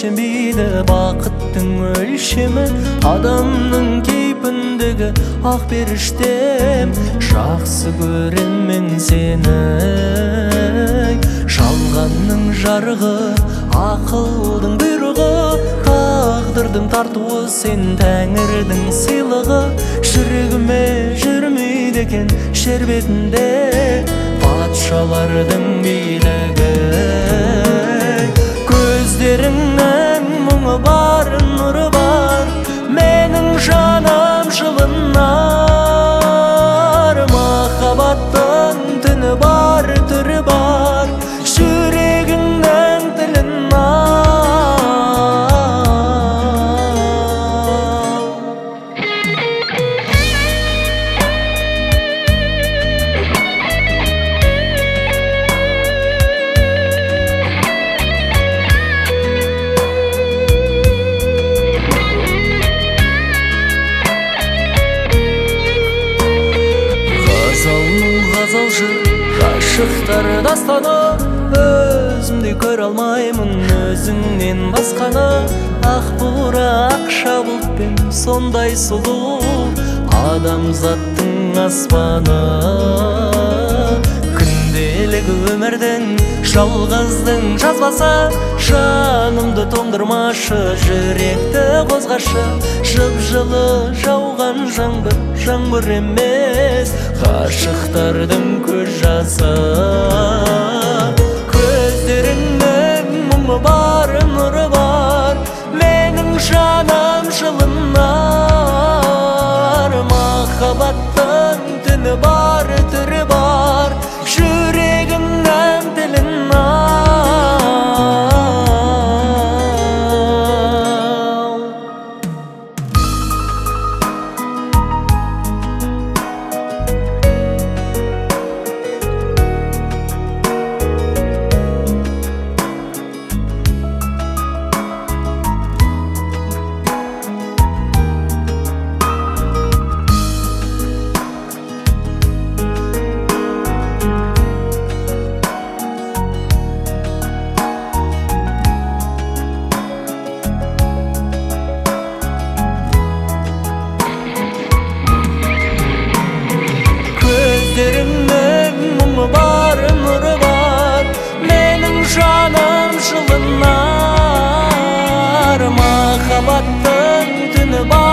өлшемейді бақыттың өлшемі. Адамның кейпіндегі ақ періштем, жақсы көрем мен сені. Жалғанның жарығы, ақылдың бұйрығы, тағдырдың тартуы, сен тәңірдің сыйлығы. Жүрегіме жүрмейді екен шербетінде патшалардың билігі. Көздеріңнің мұңы бар, нұры бар, менің жаным жылынар. Махаббаттың түні бар, түрі бар, жүрегіңнің тілін ғазал жыр, ғашықтар дастаны. Өзімді көре алмаймын өзіңнен басқаны. Ақ бура ақша бұлтпен сондай сұлу, адамзаттың аспаны. Күнделік өмірдің жалғыздың жазбасы, жанымды тоңдырмашы, жүректі қозғашы. Жып-жылы жауған жаңбыр, жаңбыр емес, ғашықтардың көз жасы. Көздеріңнің мұңы бар, нұры бар, менің жаным жылынар. Махаббаттың түні бар, түрі бар, жүрегімнің тілін Көздеріңнің мұңы бар, нұры бар, менің жаным жылынар. Махаббаттың түні бар.